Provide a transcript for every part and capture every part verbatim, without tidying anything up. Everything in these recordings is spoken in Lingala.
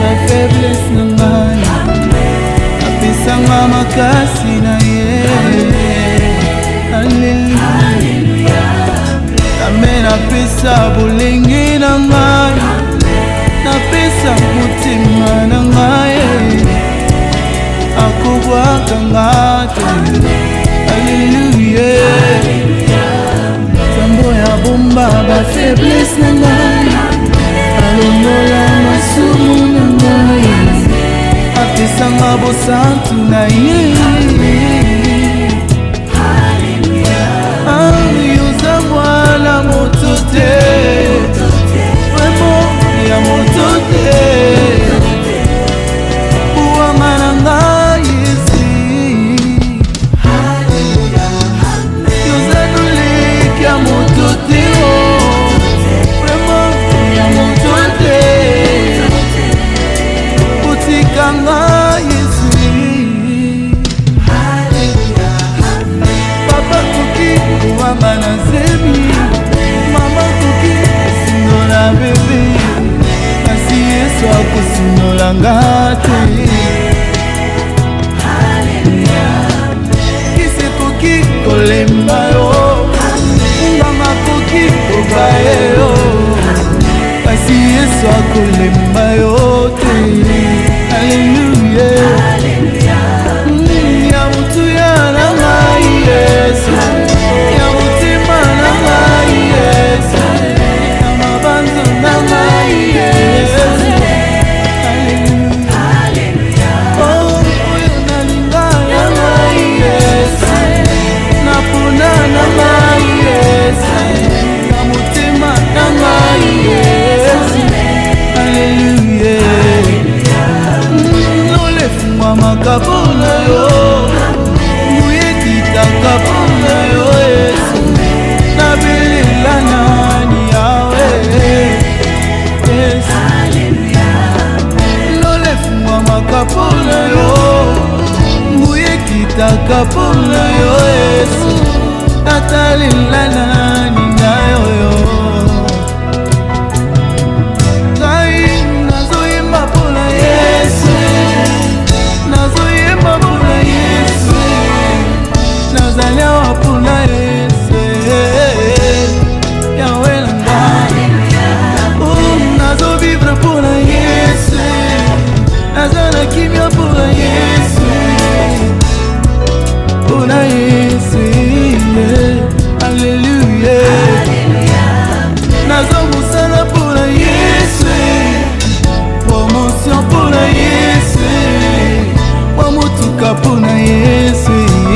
la faiblesse na ngai apesanga makasi na ye. Alleluia. Amen. Napesa bolenge na ngai, napesa mutima na ngai akobwaka ngate. Alleluia. Sambo ya bomba ba faiblesse na ngai, alongola masumu na ngai apesanga bosantu na ye. Yoza mwana moto te, vraiment ya moto te, uwanga na ngai esi. Yoza noleki ya moto te, vraiment ya moto te, utika ngai esi. Papa kuki uwanga na zemi, mama kuki sinola bebe, kasi Yesu akosinola ngate. Kise koki kolemba yo, nganga koki kobaye yo, kasi Yesu akolemba yo te. Alleluia. Ya mutu ya na ngai Yesu, ya mutima na ngai Yesu, ya mabanzo na ngai Yesu. Alleluia. Oh, oyo nalinga ya ngai Yesu, napona na ngai Yesu, ya mutima na ngai Yesu. Alleluia. Nolefungwa makapo na yo, takabona yo Yesu, nabelela nani yawe Yesu. Nolefungwa makapona yo, mbuye kitakapona yo Yesu, natalela nani nayo yo. Ngai nazoyemba pona Yesu, nazoyemba pona Yesu, nazalia wapuna Yesu, yawe na ngai. Oh, nazo vivre puna Yesu, nazana kimia puna Yesu, puna Yesu. Alleluia. Nazo musala puna Yesu, promotion puna Yesu, wamutuka puna Yesu.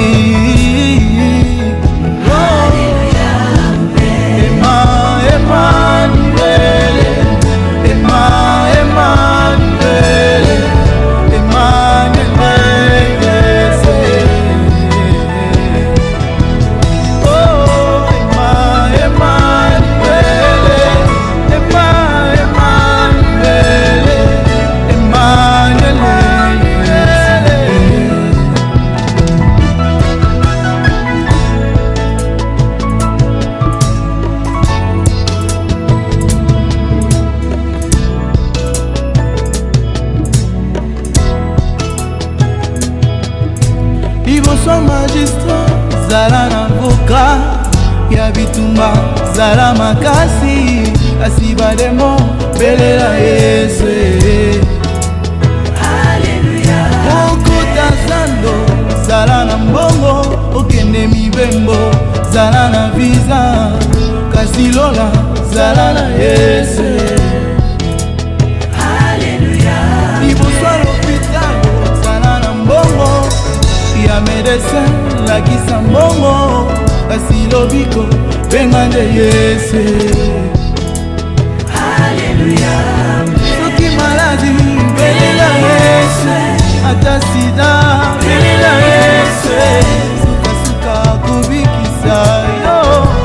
Liboso magistrat zala na avocat, ya bitumba zala makasi, asiba demo belela Yesu. Alleluia. Okota zando zala na mbongo, okende mibembo zala na visa, kasi lola zala na Yesu. Alleluia. Liboso l'hôpital zala na mbongo, ya medecin la kisa mbongo, kasi lobiko bengande Yesu. Alleluia. Soki maladi belela Yesu, ata sida belela Yesu, suka suka kubikisa yo.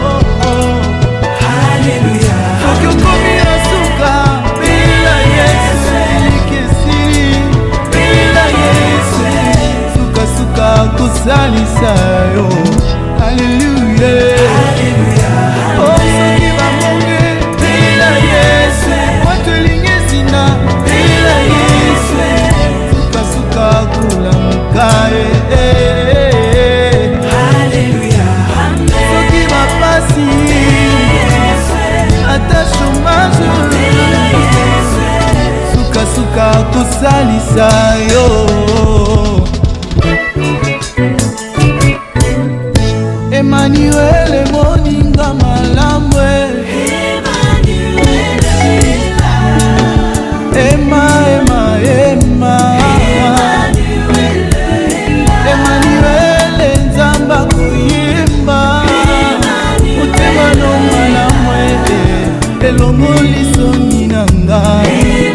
Alleluia. Soki okomi na suka belela Yesu, likesi belela Yesu, suka suka kusalisa yo. Alleluia. Alleluia. Oh, soki bamonge belela Yesu, watu lingesi kosalisa yo. Emmanuel moninga malamwe, Emma Emma Emma Emmanuel nzamba kuyimba motema no malamwe elongo lisoni na ngai.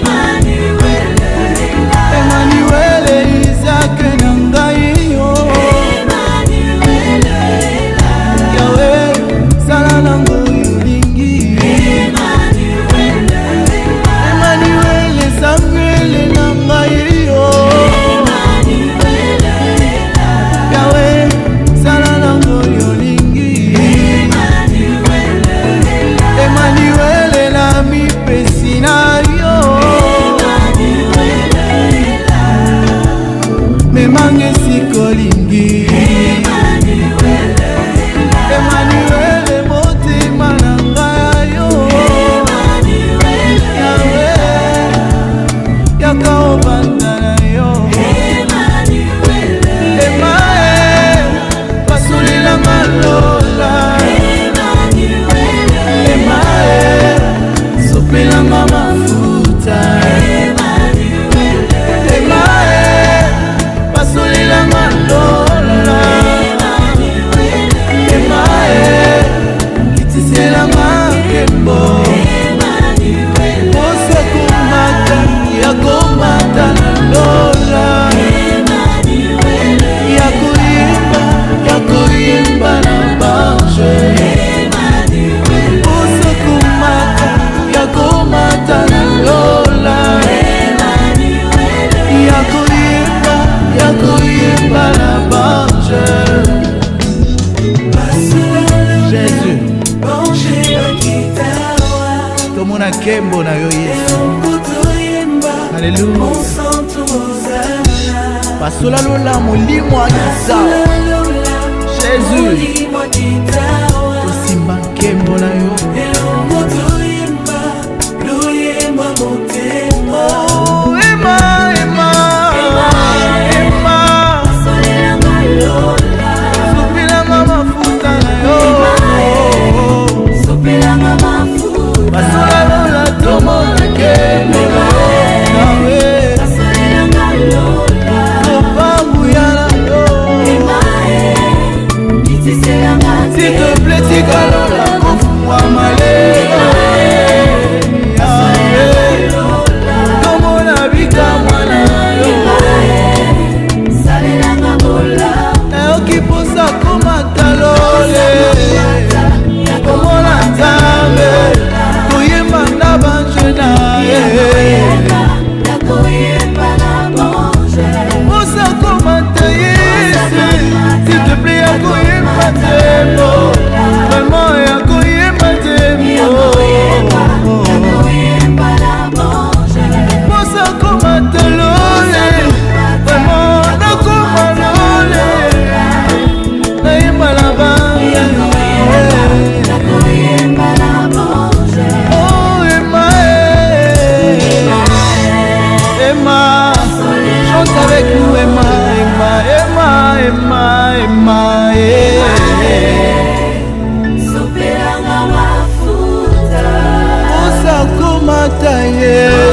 Emmanuel Isaac na ngai yo. Yahweh sala nango yolingi. Emmanuel Samuel na ngai yo. Yahweh sala nango yolingi. Emmanuel na mipesi na yo. Memange sikolingi. Emmanuel motima na ngai yo. Yahweh yaka obanda na yo. Emae pasolila malola. Emae sopelanga mafuta. Emae pasolila malola. Emae kitisela makembo. Ose kumata ya komata na lola. Ya kuyimba ya kuyimba na banche. Ose kumata ya komata na lola. Ya kuyimba ya kuyimba na banche. Jésus tomona kembo na yo Yesu. Alléluia. Pasola lola molimo akisa. Jésus tosimba kembo na yo. Oh Emma Emma Emma sopelanga mafuta na yo. Pasola lola tomona kembo na yo. S'il te plaît, tigalola, confous-moi malela. Comme on a vu comme on a yo. Et on qui pose ça comme un talole. Comme on a tamé. Koye manda banjena. Pose ça comme un taillé. S'il te plaît, à koye matemo. Vraiment, à koye matemo. Pose ça comme un talole. Vraiment, na comme un lole. Na yemba la bande. Oh, Emma, Emma, chante avec nous, Emma, Emma, Emma, Emma, Emma, Osa komata ye.